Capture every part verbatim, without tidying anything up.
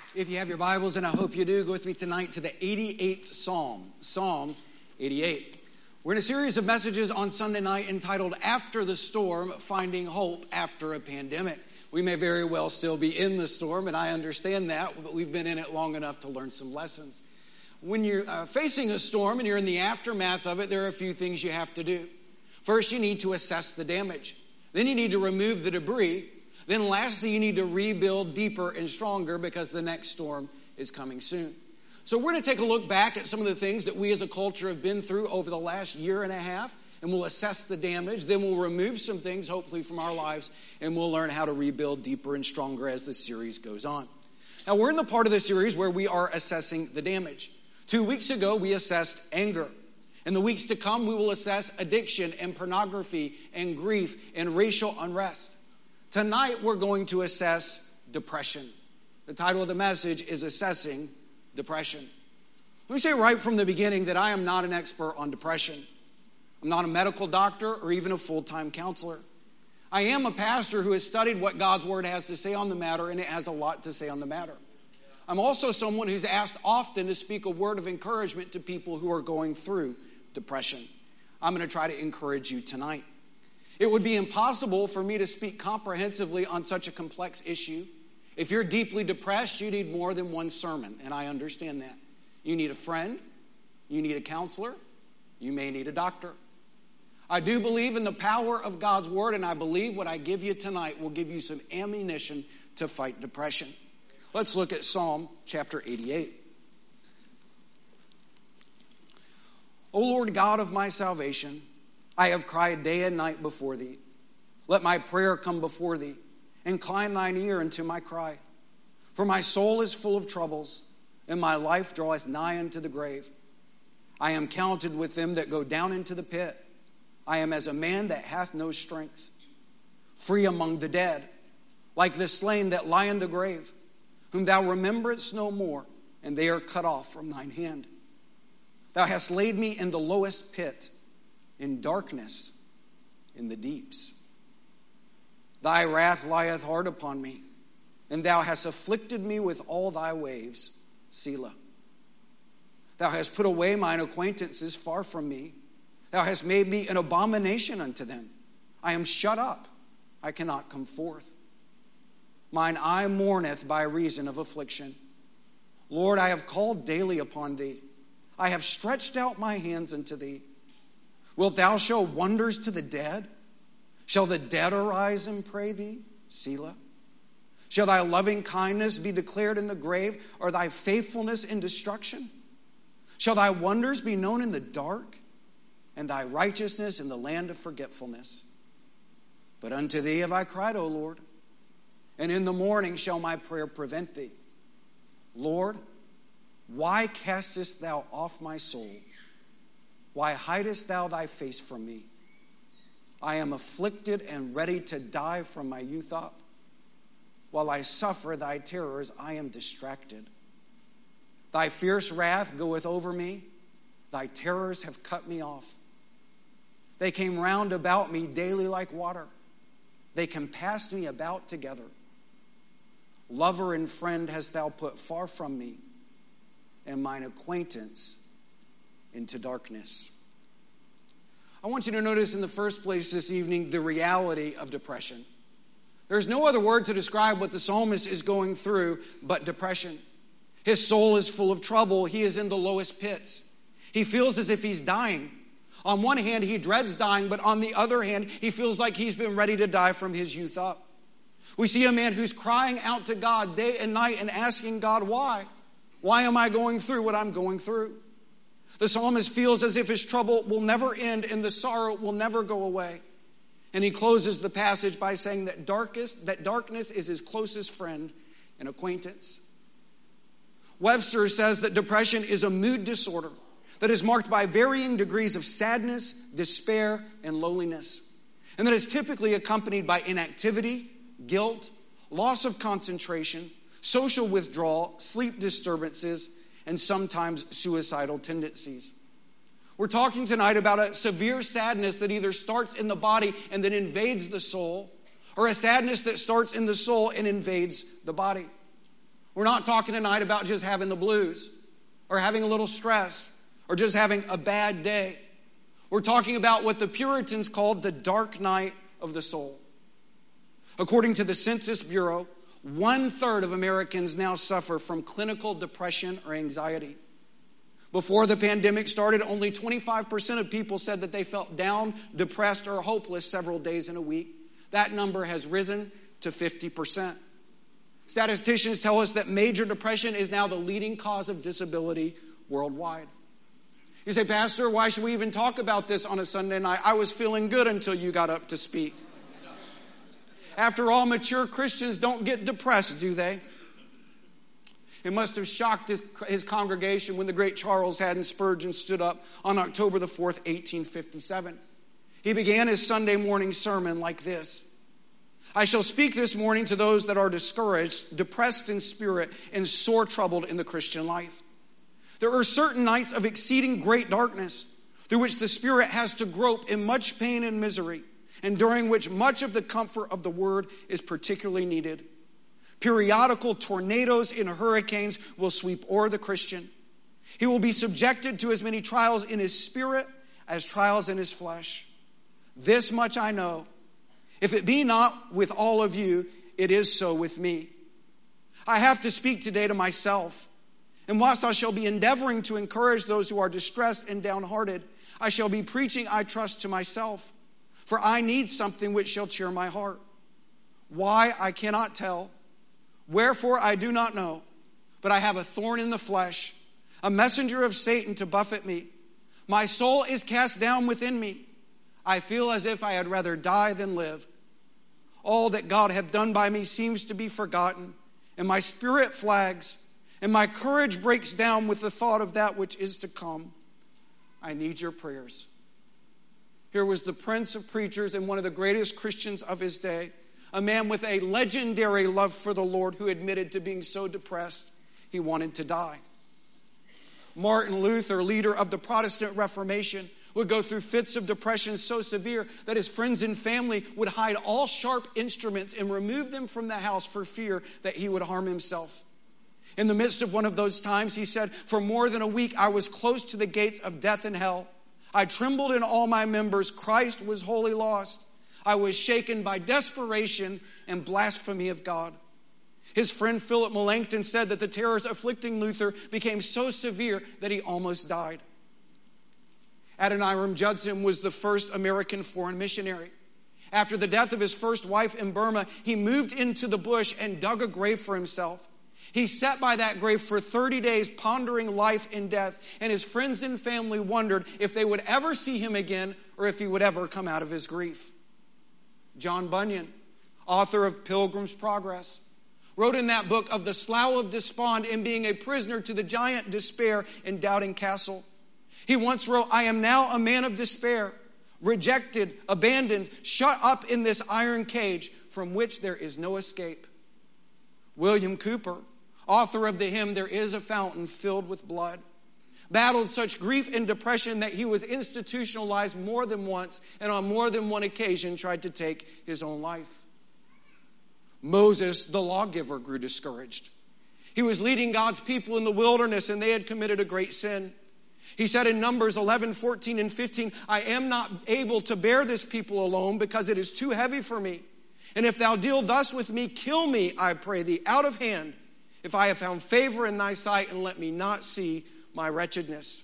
If you have your Bibles, and I hope you do, go with me tonight to the eighty-eighth Psalm, Psalm eighty-eight. We're in a series of messages on Sunday night entitled After the Storm, Finding Hope After a Pandemic. We may very well still be in the storm, and I understand that, but we've been in it long enough to learn some lessons. When you're uh, facing a storm and you're in the aftermath of it, there are a few things you have to do. First, you need to assess the damage. Then you need to remove the debris. Then lastly, you need to rebuild deeper and stronger because the next storm is coming soon. So we're going to take a look back at some of the things that we as a culture have been through over the last year and a half, and we'll assess the damage. Then we'll remove some things, hopefully, from our lives, and we'll learn how to rebuild deeper and stronger as the series goes on. Now, we're in the part of the series where we are assessing the damage. Two weeks ago, we assessed anger. In the weeks to come, we will assess addiction and pornography and grief and racial unrest. Tonight, we're going to assess depression. The title of the message is Assessing Depression. Let me say right from the beginning that I am not an expert on depression. I'm not a medical doctor or even a full-time counselor. I am a pastor who has studied what God's Word has to say on the matter, and it has a lot to say on the matter. I'm also someone who's asked often to speak a word of encouragement to people who are going through depression. I'm going to try to encourage you tonight. It would be impossible for me to speak comprehensively on such a complex issue. If you're deeply depressed, you need more than one sermon, and I understand that. You need a friend, you need a counselor, you may need a doctor. I do believe in the power of God's Word, and I believe what I give you tonight will give you some ammunition to fight depression. Let's look at Psalm chapter eighty-eight. O Lord God of my salvation, I have cried day and night before thee. Let my prayer come before thee. Incline thine ear unto my cry. For my soul is full of troubles, and my life draweth nigh unto the grave. I am counted with them that go down into the pit. I am as a man that hath no strength. Free among the dead, like the slain that lie in the grave, whom thou rememberest no more, and they are cut off from thine hand. Thou hast laid me in the lowest pit, in darkness, in the deeps. Thy wrath lieth hard upon me, and thou hast afflicted me with all thy waves. Selah. Thou hast put away mine acquaintances far from me. Thou hast made me an abomination unto them. I am shut up, I cannot come forth. Mine eye mourneth by reason of affliction. Lord, I have called daily upon thee. I have stretched out my hands unto thee. Wilt thou show wonders to the dead? Shall the dead arise and pray thee? Selah. Shall thy loving kindness be declared in the grave, or thy faithfulness in destruction? Shall thy wonders be known in the dark, and thy righteousness in the land of forgetfulness? But unto thee have I cried, O Lord, and in the morning shall my prayer prevent thee. Lord, why castest thou off my soul? Why hidest thou thy face from me? I am afflicted and ready to die from my youth up. While I suffer thy terrors, I am distracted. Thy fierce wrath goeth over me. Thy terrors have cut me off. They came round about me daily like water. They compassed me about together. Lover and friend hast thou put far from me, and mine acquaintance into darkness. I want you to notice in the first place this evening the reality of depression. There's no other word to describe what the psalmist is going through but depression. His soul is full of trouble. He is in the lowest pits. He feels as if he's dying. On one hand, he dreads dying, but on the other hand, he feels like he's been ready to die from his youth up. We see a man who's crying out to God day and night and asking God, why? Why am I going through what I'm going through? The psalmist feels as if his trouble will never end and the sorrow will never go away. And he closes the passage by saying that darkest, that darkness is his closest friend and acquaintance. Webster says that depression is a mood disorder that is marked by varying degrees of sadness, despair, and loneliness, and that is typically accompanied by inactivity, guilt, loss of concentration, social withdrawal, sleep disturbances, and sometimes suicidal tendencies. We're talking tonight about a severe sadness that either starts in the body and then invades the soul, or a sadness that starts in the soul and invades the body. We're not talking tonight about just having the blues or having a little stress or just having a bad day. We're talking about what the Puritans called the dark night of the soul. According to the Census Bureau, one-third of Americans now suffer from clinical depression or anxiety. Before the pandemic started, only twenty-five percent of people said that they felt down, depressed, or hopeless several days in a week. That number has risen to fifty percent. Statisticians tell us that major depression is now the leading cause of disability worldwide. You say, Pastor, why should we even talk about this on a Sunday night? I was feeling good until you got up to speak. After all, mature Christians don't get depressed, do they? It must have shocked his, his congregation when the great Charles Haddon Spurgeon stood up on October the fourth, eighteen fifty-seven. He began his Sunday morning sermon like this. I shall speak this morning to those that are discouraged, depressed in spirit, and sore troubled in the Christian life. There are certain nights of exceeding great darkness through which the spirit has to grope in much pain and misery, and during which much of the comfort of the word is particularly needed. Periodical tornadoes and hurricanes will sweep o'er the Christian. He will be subjected to as many trials in his spirit as trials in his flesh. This much I know. If it be not with all of you, it is so with me. I have to speak today to myself. And whilst I shall be endeavoring to encourage those who are distressed and downhearted, I shall be preaching, I trust, to myself. For I need something which shall cheer my heart. Why, I cannot tell. Wherefore, I do not know. But I have a thorn in the flesh, a messenger of Satan to buffet me. My soul is cast down within me. I feel as if I had rather die than live. All that God hath done by me seems to be forgotten, and my spirit flags, and my courage breaks down with the thought of that which is to come. I need your prayers. Here was the prince of preachers and one of the greatest Christians of his day, a man with a legendary love for the Lord who admitted to being so depressed he wanted to die. Martin Luther, leader of the Protestant Reformation, would go through fits of depression so severe that his friends and family would hide all sharp instruments and remove them from the house for fear that he would harm himself. In the midst of one of those times, he said, for more than a week I was close to the gates of death and hell. I trembled in all my members. Christ was wholly lost. I was shaken by desperation and blasphemy of God. His friend Philip Melanchthon said that the terrors afflicting Luther became so severe that he almost died. Adoniram Judson was the first American foreign missionary. After the death of his first wife in Burma, he moved into the bush and dug a grave for himself. He sat by that grave for thirty days pondering life and death, and his friends and family wondered if they would ever see him again or if he would ever come out of his grief. John Bunyan, author of Pilgrim's Progress, wrote in that book of the slough of despond and being a prisoner to the giant despair in Doubting Castle. He once wrote, I am now a man of despair, rejected, abandoned, shut up in this iron cage from which there is no escape. William Cooper, author of the hymn, There is a Fountain Filled with Blood, battled such grief and depression that he was institutionalized more than once and on more than one occasion tried to take his own life. Moses, the lawgiver, grew discouraged. He was leading God's people in the wilderness and they had committed a great sin. He said in Numbers eleven, fourteen, and fifteen, I am not able to bear this people alone because it is too heavy for me. And if thou deal thus with me, kill me, I pray thee, out of hand, if I have found favor in thy sight, and let me not see my wretchedness.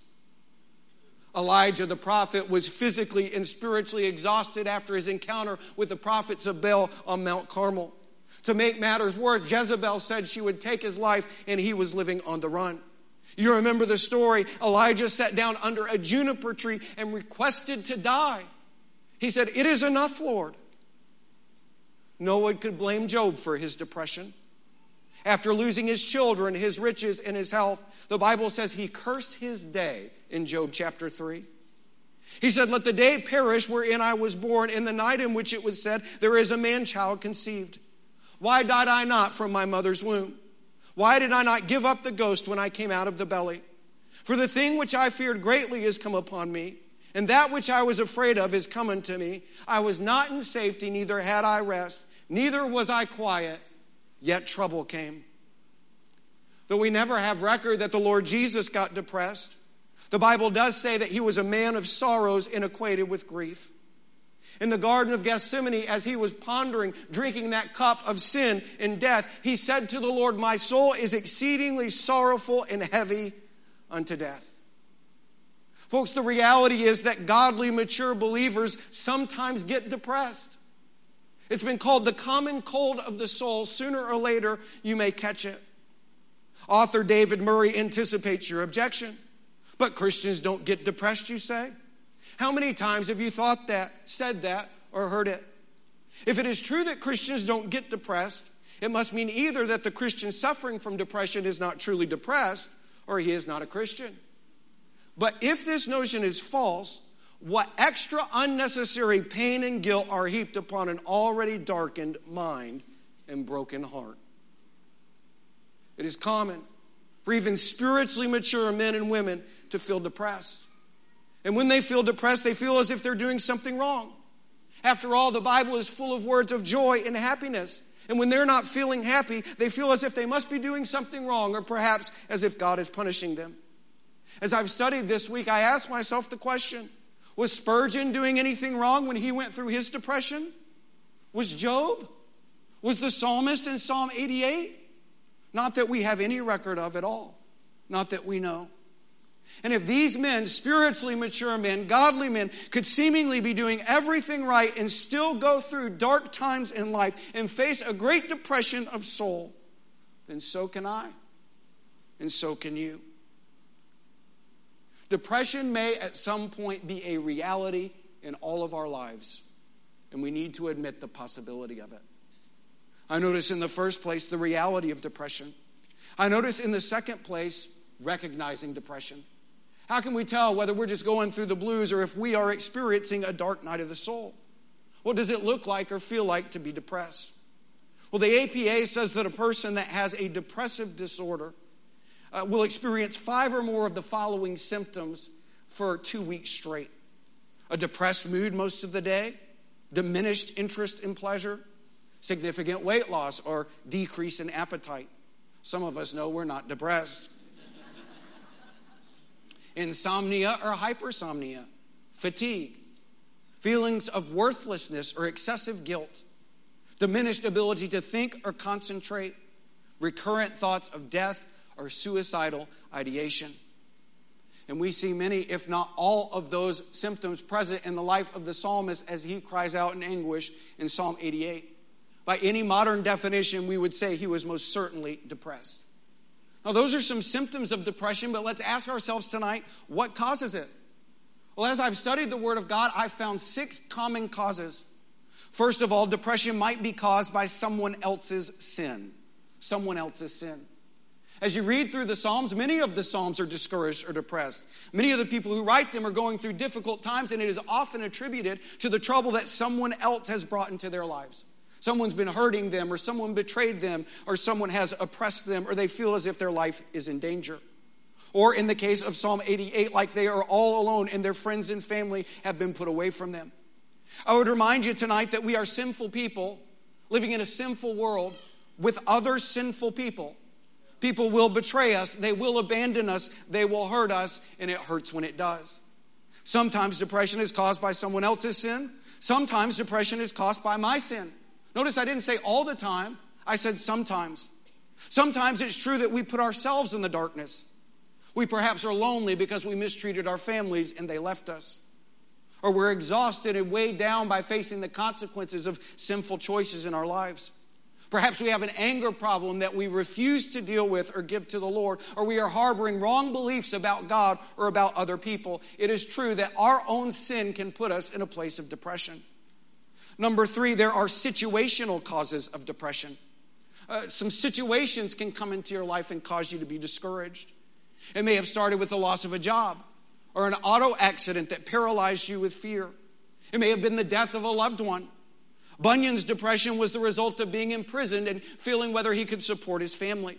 Elijah the prophet was physically and spiritually exhausted after his encounter with the prophets of Baal on Mount Carmel. To make matters worse, Jezebel said she would take his life, and he was living on the run. You remember the story. Elijah sat down under a juniper tree and requested to die. He said, it is enough, Lord. No one could blame Job for his depression. After losing his children, his riches, and his health, the Bible says he cursed his day in Job chapter three. He said, let the day perish wherein I was born, in the night in which it was said, there is a man-child conceived. Why died I not from my mother's womb? Why did I not give up the ghost when I came out of the belly? For the thing which I feared greatly is come upon me, and that which I was afraid of is come unto me. I was not in safety, neither had I rest, neither was I quiet, yet trouble came. Though we never have record that the Lord Jesus got depressed, the Bible does say that he was a man of sorrows and acquainted with grief. In the Garden of Gethsemane, as he was pondering, drinking that cup of sin and death, he said to the Lord, "My soul is exceedingly sorrowful and heavy unto death." Folks, the reality is that godly, mature believers sometimes get depressed. It's been called the common cold of the soul. Sooner or later, you may catch it. Author David Murray anticipates your objection. But Christians don't get depressed, you say? How many times have you thought that, said that, or heard it? If it is true that Christians don't get depressed, it must mean either that the Christian suffering from depression is not truly depressed, or he is not a Christian. But if this notion is false, what extra unnecessary pain and guilt are heaped upon an already darkened mind and broken heart? It is common for even spiritually mature men and women to feel depressed. And when they feel depressed, they feel as if they're doing something wrong. After all, the Bible is full of words of joy and happiness. And when they're not feeling happy, they feel as if they must be doing something wrong, or perhaps as if God is punishing them. As I've studied this week, I asked myself the question, was Spurgeon doing anything wrong when he went through his depression? Was Job? Was the psalmist in Psalm eighty-eight? Not that we have any record of at all. Not that we know. And if these men, spiritually mature men, godly men, could seemingly be doing everything right and still go through dark times in life and face a great depression of soul, then so can I, and so can you. Depression may at some point be a reality in all of our lives, and we need to admit the possibility of it. I notice in the first place the reality of depression. I notice in the second place recognizing depression. How can we tell whether we're just going through the blues or if we are experiencing a dark night of the soul? What does it look like or feel like to be depressed? Well, the A P A says that a person that has a depressive disorder uh, will experience five or more of the following symptoms for two weeks straight. A depressed mood most of the day, diminished interest in pleasure, significant weight loss or decrease in appetite. Some of us know we're not depressed. Insomnia or hypersomnia, fatigue, feelings of worthlessness or excessive guilt, diminished ability to think or concentrate, recurrent thoughts of death or suicidal ideation. And we see many, if not all, of those symptoms present in the life of the psalmist as he cries out in anguish in Psalm eighty-eight. By any modern definition, we would say he was most certainly depressed. Now, those are some symptoms of depression, but let's ask ourselves tonight, what causes it? Well, as I've studied the Word of God, I've found six common causes. First of all, depression might be caused by someone else's sin. Someone else's sin. As you read through the Psalms, many of the Psalms are discouraged or depressed. Many of the people who write them are going through difficult times, and it is often attributed to the trouble that someone else has brought into their lives. Someone's been hurting them, or someone betrayed them, or someone has oppressed them, or they feel as if their life is in danger. Or in the case of Psalm eighty-eight, like they are all alone and their friends and family have been put away from them. I would remind you tonight that we are sinful people living in a sinful world with other sinful people. People will betray us, they will abandon us, they will hurt us, and it hurts when it does. Sometimes depression is caused by someone else's sin. Sometimes depression is caused by my sin. Notice I didn't say all the time. I said sometimes. Sometimes it's true that we put ourselves in the darkness. We perhaps are lonely because we mistreated our families and they left us. Or we're exhausted and weighed down by facing the consequences of sinful choices in our lives. Perhaps we have an anger problem that we refuse to deal with or give to the Lord. Or we are harboring wrong beliefs about God or about other people. It is true that our own sin can put us in a place of depression. Number three, there are situational causes of depression. Uh, some situations can come into your life and cause you to be discouraged. It may have started with the loss of a job or an auto accident that paralyzed you with fear. It may have been the death of a loved one. Bunyan's depression was the result of being imprisoned and feeling whether he could support his family.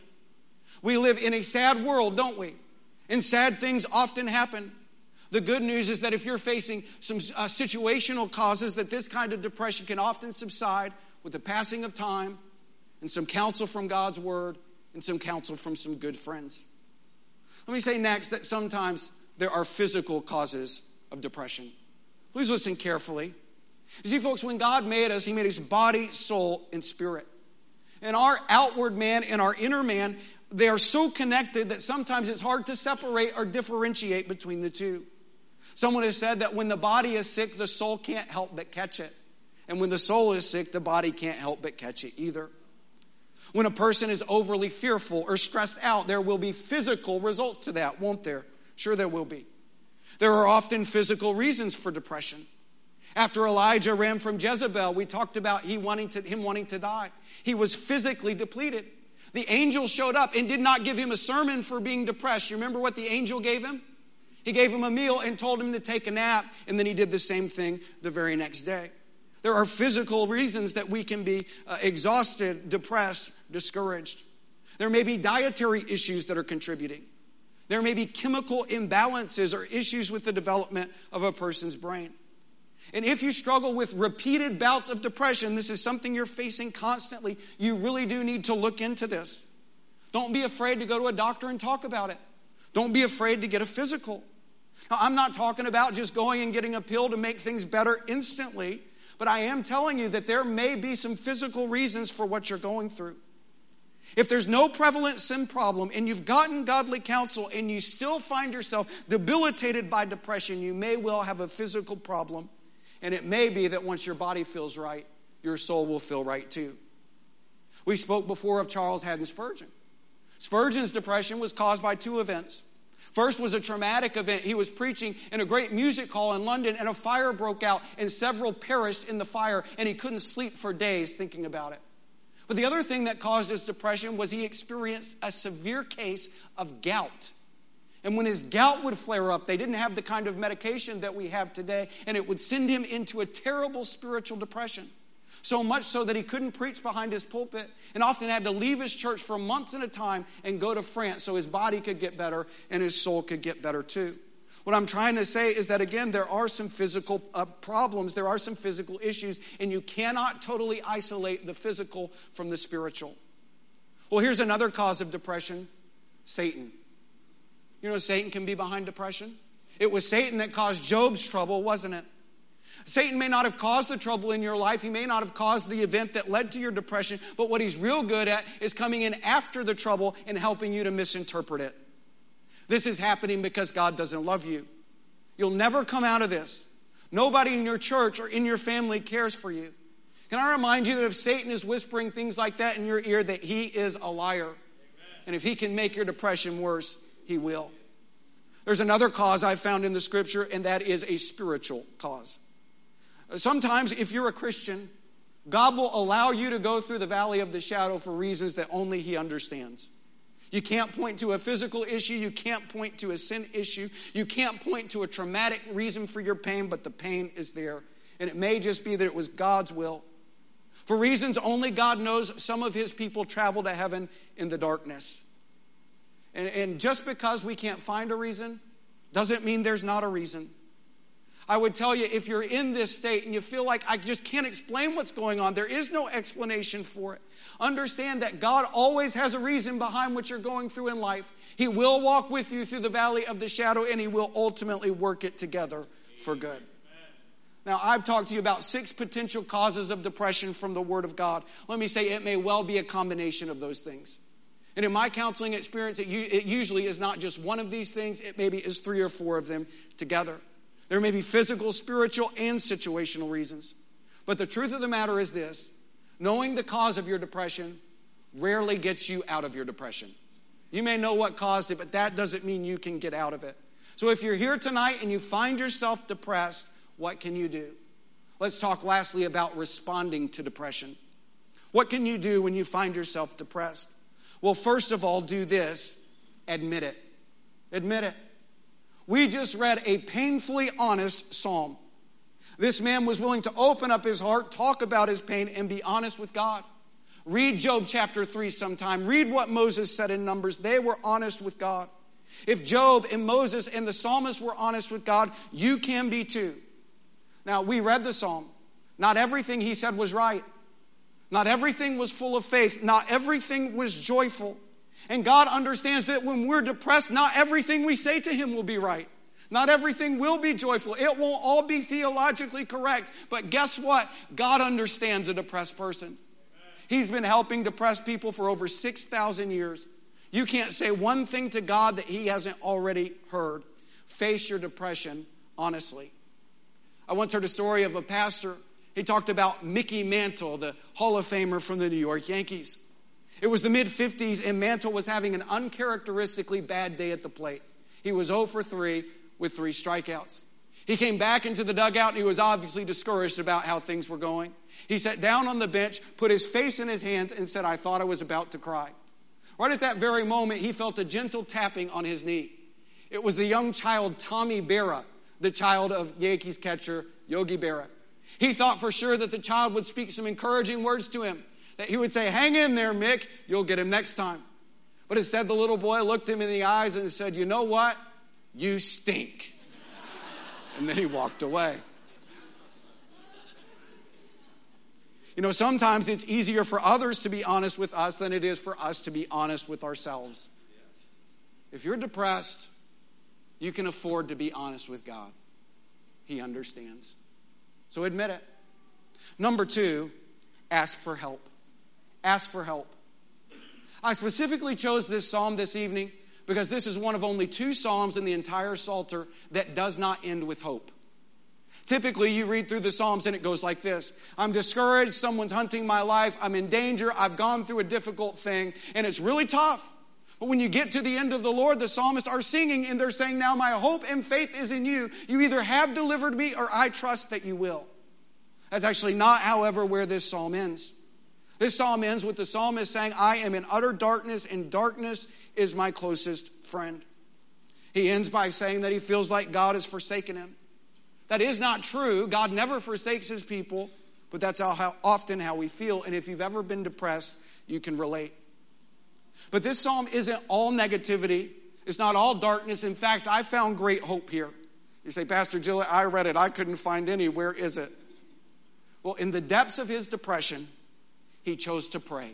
We live in a sad world, don't we? And sad things often happen. The good news is that if you're facing some uh, situational causes, that this kind of depression can often subside with the passing of time and some counsel from God's Word and some counsel from some good friends. Let me say next that sometimes there are physical causes of depression. Please listen carefully. You see, folks, when God made us, he made us body, soul, and spirit. And our outward man and our inner man, they are so connected that sometimes it's hard to separate or differentiate between the two. Someone has said that when the body is sick, the soul can't help but catch it. And when the soul is sick, the body can't help but catch it either. When a person is overly fearful or stressed out, there will be physical results to that, won't there? Sure there will be. There are often physical reasons for depression. After Elijah ran from Jezebel, we talked about he wanting to, him wanting to die. He was physically depleted. The angel showed up and did not give him a sermon for being depressed. You remember what the angel gave him? He gave him a meal and told him to take a nap, and then he did the same thing the very next day. There are physical reasons that we can be uh, exhausted, depressed, discouraged. There may be dietary issues that are contributing. There may be chemical imbalances or issues with the development of a person's brain. And if you struggle with repeated bouts of depression, this is something you're facing constantly, you really do need to look into this. Don't be afraid to go to a doctor and talk about it. Don't be afraid to get a physical. Now, I'm not talking about just going and getting a pill to make things better instantly, but I am telling you that there may be some physical reasons for what you're going through. If there's no prevalent sin problem and you've gotten godly counsel and you still find yourself debilitated by depression, you may well have a physical problem. And it may be that once your body feels right, your soul will feel right too. We spoke before of Charles Haddon Spurgeon. Spurgeon's depression was caused by two events. First was a traumatic event. He was preaching in a great music hall in London, and a fire broke out, and several perished in the fire, and he couldn't sleep for days thinking about it. But the other thing that caused his depression was he experienced a severe case of gout. And when his gout would flare up, they didn't have the kind of medication that we have today, and it would send him into a terrible spiritual depression. So much so that he couldn't preach behind his pulpit and often had to leave his church for months at a time and go to France so his body could get better and his soul could get better too. What I'm trying to say is that, again, there are some physical uh, problems, there are some physical issues, and you cannot totally isolate the physical from the spiritual. Well, here's another cause of depression: Satan. You know, Satan can be behind depression. It was Satan that caused Job's trouble, wasn't it? Satan may not have caused the trouble in your life. He may not have caused the event that led to your depression. But what he's real good at is coming in after the trouble and helping you to misinterpret it. This is happening because God doesn't love you. You'll never come out of this. Nobody in your church or in your family cares for you. Can I remind you that if Satan is whispering things like that in your ear, that he is a liar. Amen. And if he can make your depression worse, he will. There's another cause I found in the scripture, and that is a spiritual cause. Sometimes if you're a Christian, God will allow you to go through the valley of the shadow for reasons that only he understands. You can't point to a physical issue. You can't point to a sin issue. You can't point to a traumatic reason for your pain, but the pain is there. And it may just be that it was God's will. For reasons only God knows, some of his people travel to heaven in the darkness. And, and just because we can't find a reason doesn't mean there's not a reason. I would tell you, if you're in this state and you feel like I just can't explain what's going on, there is no explanation for it. Understand that God always has a reason behind what you're going through in life. He will walk with you through the valley of the shadow, and he will ultimately work it together for good. Now, I've talked to you about six potential causes of depression from the Word of God. Let me say it may well be a combination of those things. And in my counseling experience, it, it usually is not just one of these things. It maybe is three or four of them together. There may be physical, spiritual, and situational reasons. But the truth of the matter is this: knowing the cause of your depression rarely gets you out of your depression. You may know what caused it, but that doesn't mean you can get out of it. So if you're here tonight and you find yourself depressed, what can you do? Let's talk lastly about responding to depression. What can you do when you find yourself depressed? Well, first of all, do this: admit it. Admit it. We just read a painfully honest psalm. This man was willing to open up his heart, talk about his pain, and be honest with God. Read Job chapter three sometime. Read what Moses said in Numbers. They were honest with God. If Job and Moses and the psalmist were honest with God, you can be too. Now, we read the psalm. Not everything he said was right. Not everything was full of faith. Not everything was joyful. And God understands that when we're depressed, not everything we say to him will be right. Not everything will be joyful. It won't all be theologically correct. But guess what? God understands a depressed person. He's been helping depressed people for over six thousand years. You can't say one thing to God that he hasn't already heard. Face your depression honestly. I once heard a story of a pastor. He talked about Mickey Mantle, the Hall of Famer from the New York Yankees. It was the mid-fifties, and Mantle was having an uncharacteristically bad day at the plate. He was oh for three with three strikeouts. He came back into the dugout, and he was obviously discouraged about how things were going. He sat down on the bench, put his face in his hands, and said, I thought I was about to cry. Right at that very moment, he felt a gentle tapping on his knee. It was the young child, Tommy Berra, the child of Yankees catcher Yogi Berra. He thought for sure that the child would speak some encouraging words to him, that he would say, hang in there, Mick, you'll get him next time. But instead, the little boy looked him in the eyes and said, you know what? You stink. And then he walked away. You know, sometimes it's easier for others to be honest with us than it is for us to be honest with ourselves. If you're depressed, you can afford to be honest with God. He understands. So admit it. Number two, ask for help. Ask for help. I specifically chose this psalm this evening because this is one of only two psalms in the entire Psalter that does not end with hope. Typically, you read through the Psalms and it goes like this. I'm discouraged, someone's hunting my life, I'm in danger, I've gone through a difficult thing, and it's really tough. But when you get to the end of the Lord, the psalmists are singing and they're saying, now my hope and faith is in you. You either have delivered me or I trust that you will. That's actually not, however, where this psalm ends. This psalm ends with the psalmist saying, I am in utter darkness, and darkness is my closest friend. He ends by saying that he feels like God has forsaken him. That is not true. God never forsakes his people, but that's how, often how we feel. And if you've ever been depressed, you can relate. But this psalm isn't all negativity. It's not all darkness. In fact, I found great hope here. You say, Pastor Jill, I read it. I couldn't find any. Where is it? Well, in the depths of his depression, he chose to pray.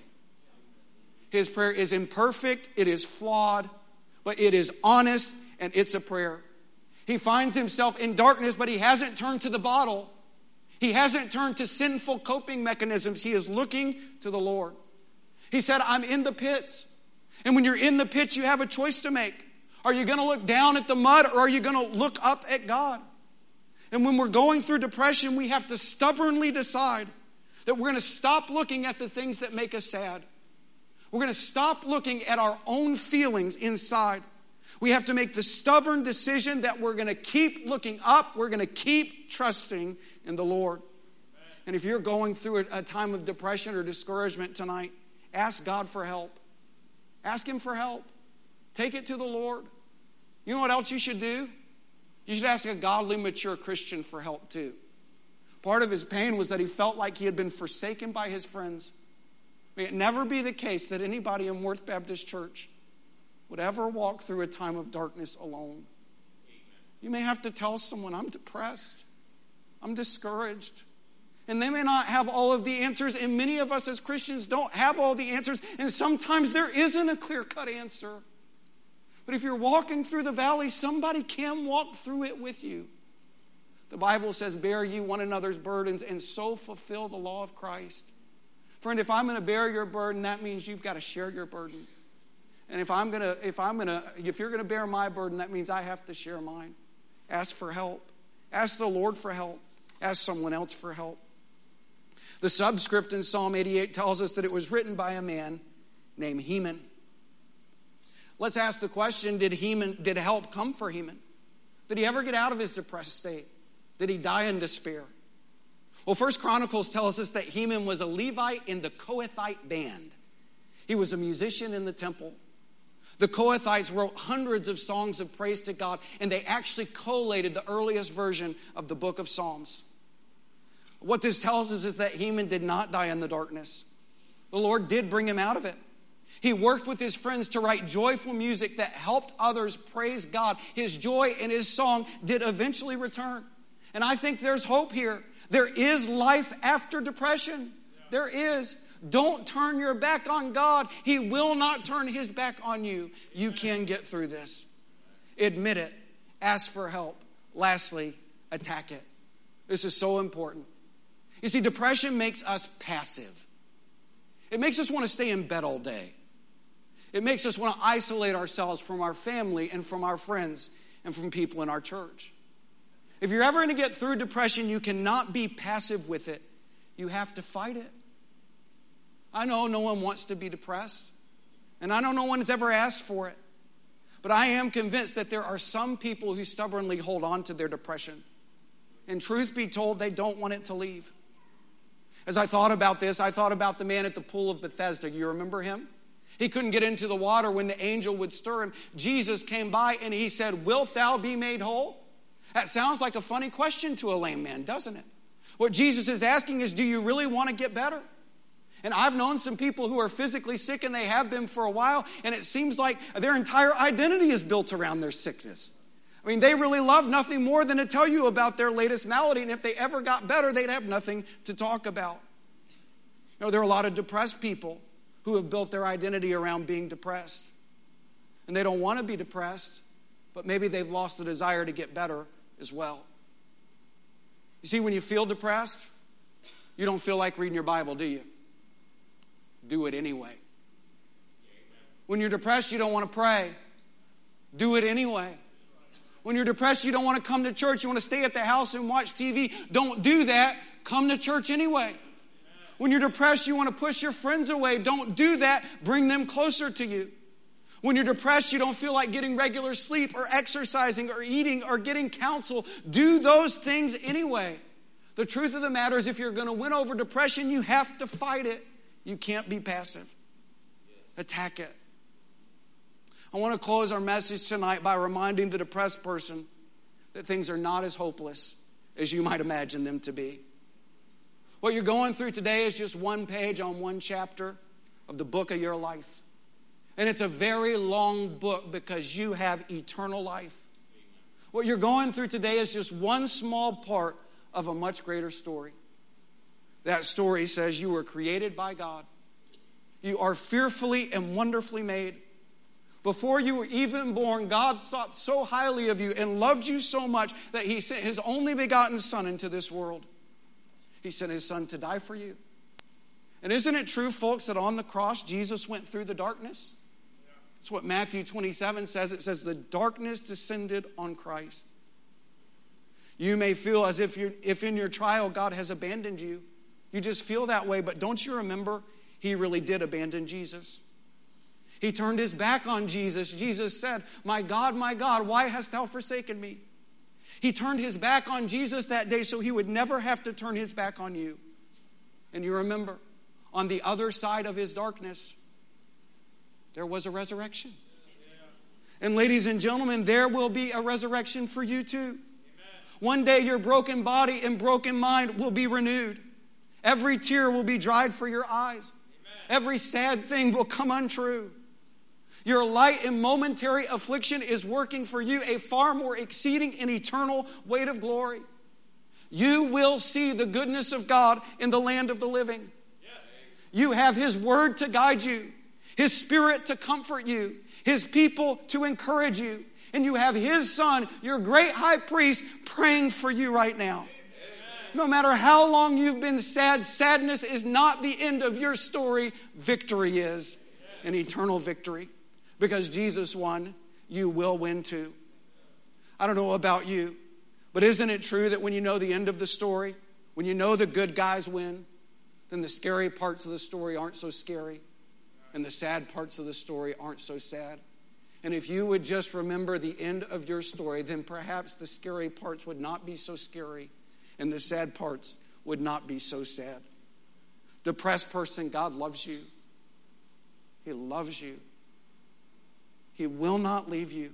His prayer is imperfect, it is flawed, but it is honest, and it's a prayer. He finds himself in darkness, but he hasn't turned to the bottle. He hasn't turned to sinful coping mechanisms. He is looking to the Lord. He said, I'm in the pits. And when you're in the pits, you have a choice to make. Are you going to look down at the mud, or are you going to look up at God? And when we're going through depression, we have to stubbornly decide that we're going to stop looking at the things that make us sad. We're going to stop looking at our own feelings inside. We have to make the stubborn decision that we're going to keep looking up. We're going to keep trusting in the Lord. And if you're going through a, a time of depression or discouragement tonight, ask God for help. Ask him for help. Take it to the Lord. You know what else you should do? You should ask a godly, mature Christian for help too. Part of his pain was that he felt like he had been forsaken by his friends. May it never be the case that anybody in Worth Baptist Church would ever walk through a time of darkness alone. You may have to tell someone, I'm depressed. I'm discouraged. And they may not have all of the answers, and many of us as Christians don't have all the answers, and sometimes there isn't a clear-cut answer. But if you're walking through the valley, somebody can walk through it with you. The Bible says, bear ye one another's burdens and so fulfill the law of Christ. Friend, if I'm going to bear your burden, that means you've got to share your burden. And if I'm going to, if I'm going to, if you're going to bear my burden, that means I have to share mine. Ask for help. Ask the Lord for help. Ask someone else for help. The subscript in Psalm eighty-eight tells us that it was written by a man named Heman. Let's ask the question, did Heman, did help come for Heman? Did he ever get out of his depressed state? Did he die in despair? Well, First Chronicles tells us that Heman was a Levite in the Kohathite band. He was a musician in the temple. The Kohathites wrote hundreds of songs of praise to God, and they actually collated the earliest version of the book of Psalms. What this tells us is that Heman did not die in the darkness. The Lord did bring him out of it. He worked with his friends to write joyful music that helped others praise God. His joy and his song did eventually return. And I think there's hope here. There is life after depression. There is. Don't turn your back on God. He will not turn his back on you. You can get through this. Admit it. Ask for help. Lastly, attack it. This is so important. You see, depression makes us passive. It makes us want to stay in bed all day. It makes us want to isolate ourselves from our family and from our friends and from people in our church. If you're ever going to get through depression, you cannot be passive with it. You have to fight it. I know no one wants to be depressed, and I know no one's ever asked for it. But I am convinced that there are some people who stubbornly hold on to their depression. And truth be told, they don't want it to leave. As I thought about this, I thought about the man at the pool of Bethesda. You remember him? He couldn't get into the water when the angel would stir him. Jesus came by and he said, "Wilt thou be made whole?" That sounds like a funny question to a lame man, doesn't it? What Jesus is asking is, do you really want to get better? And I've known some people who are physically sick, and they have been for a while, and it seems like their entire identity is built around their sickness. I mean, they really love nothing more than to tell you about their latest malady, and if they ever got better, they'd have nothing to talk about. You know, there are a lot of depressed people who have built their identity around being depressed. And they don't want to be depressed, but maybe they've lost the desire to get better as well. You see, when you feel depressed, you don't feel like reading your Bible, do you? Do it anyway. When you're depressed, you don't want to pray. Do it anyway. When you're depressed, you don't want to come to church. You want to stay at the house and watch T V. Don't do that. Come to church anyway. When you're depressed, you want to push your friends away. Don't do that. Bring them closer to you. When you're depressed, you don't feel like getting regular sleep or exercising or eating or getting counsel. Do those things anyway. The truth of the matter is, if you're going to win over depression, you have to fight it. You can't be passive. Attack it. I want to close our message tonight by reminding the depressed person that things are not as hopeless as you might imagine them to be. What you're going through today is just one page on one chapter of the book of your life. And it's a very long book because you have eternal life. What you're going through today is just one small part of a much greater story. That story says you were created by God. You are fearfully and wonderfully made. Before you were even born, God thought so highly of you and loved you so much that he sent his only begotten Son into this world. He sent his Son to die for you. And isn't it true, folks, that on the cross, Jesus went through the darkness? That's what Matthew twenty-seven says. It says, the darkness descended on Christ. You may feel as if, you're, if in your trial God has abandoned you. You just feel that way, but don't you remember, he really did abandon Jesus. He turned his back on Jesus. Jesus said, "My God, my God, why hast thou forsaken me?" He turned his back on Jesus that day so he would never have to turn his back on you. And you remember, on the other side of his darkness, there was a resurrection. And ladies and gentlemen, there will be a resurrection for you too. One day your broken body and broken mind will be renewed. Every tear will be dried for your eyes. Every sad thing will come untrue. Your light and momentary affliction is working for you a far more exceeding and eternal weight of glory. You will see the goodness of God in the land of the living. Yes. You have his word to guide you, his spirit to comfort you, his people to encourage you, and you have his Son, your great high priest, praying for you right now. No matter how long you've been sad, sadness is not the end of your story. Victory is an eternal victory. Because Jesus won, you will win too. I don't know about you, but isn't it true that when you know the end of the story, when you know the good guys win, then the scary parts of the story aren't so scary, and the sad parts of the story aren't so sad? And if you would just remember the end of your story, then perhaps the scary parts would not be so scary, and the sad parts would not be so sad. Depressed person, God loves you. He loves you. He will not leave you.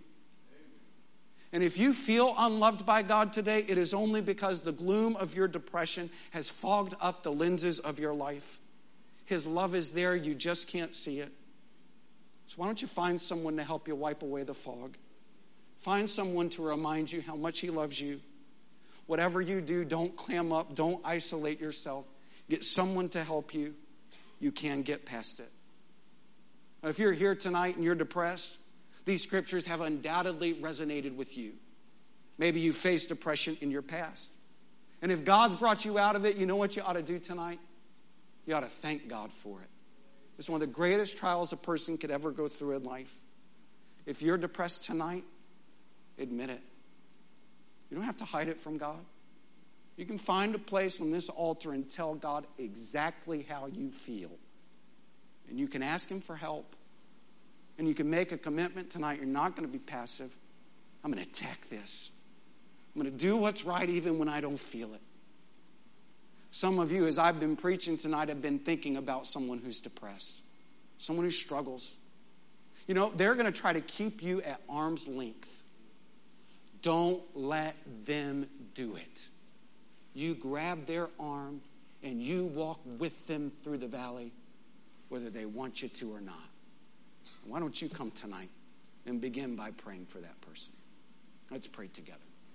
And if you feel unloved by God today, it is only because the gloom of your depression has fogged up the lenses of your life. His love is there, you just can't see it. So why don't you find someone to help you wipe away the fog? Find someone to remind you how much he loves you. Whatever you do, don't clam up, don't isolate yourself. Get someone to help you. you can get past it. Now, if you're here tonight and you're depressed, these scriptures have undoubtedly resonated with you. Maybe you faced depression in your past. And if God's brought you out of it, you know what you ought to do tonight? You ought to thank God for it. It's one of the greatest trials a person could ever go through in life. If you're depressed tonight, admit it. You don't have to hide it from God. You can find a place on this altar and tell God exactly how you feel. And you can ask him for help. And you can make a commitment tonight. You're not going to be passive. I'm going to attack this. I'm going to do what's right even when I don't feel it. Some of you, as I've been preaching tonight, have been thinking about someone who's depressed, someone who struggles. You know, they're going to try to keep you at arm's length. Don't let them do it. You grab their arm and you walk with them through the valley, whether they want you to or not. Why don't you come tonight and begin by praying for that person? Let's pray together.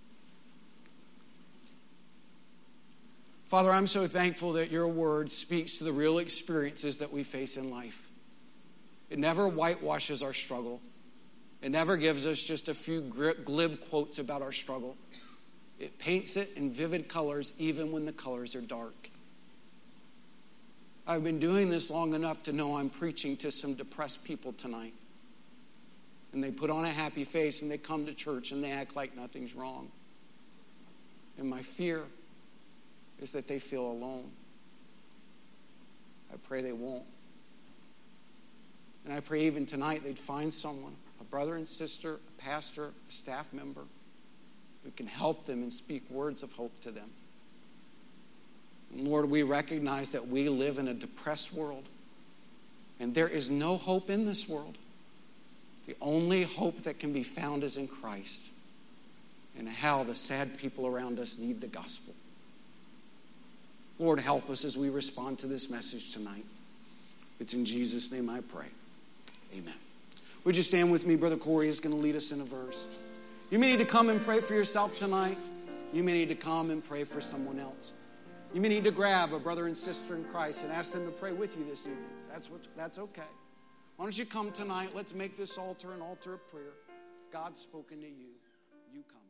Father, I'm so thankful that your word speaks to the real experiences that we face in life. It never whitewashes our struggle. It never gives us just a few glib quotes about our struggle. It paints it in vivid colors even when the colors are dark. I've been doing this long enough to know I'm preaching to some depressed people tonight. And they put on a happy face and they come to church and they act like nothing's wrong. And my fear is that they feel alone. I pray they won't. And I pray even tonight they'd find someone, a brother and sister, a pastor, a staff member, who can help them and speak words of hope to them. And Lord, we recognize that we live in a depressed world, and there is no hope in this world. The only hope that can be found is in Christ, and how the sad people around us need the gospel. Lord, help us as we respond to this message tonight. It's in Jesus' name I pray. Amen. Would you stand with me? Brother Corey is going to lead us in a verse. You may need to come and pray for yourself tonight. You may need to come and pray for someone else. You may need to grab a brother and sister in Christ and ask them to pray with you this evening. That's what, that's okay. Why don't you come tonight? Let's make this altar an altar of prayer. God's spoken to you. You come.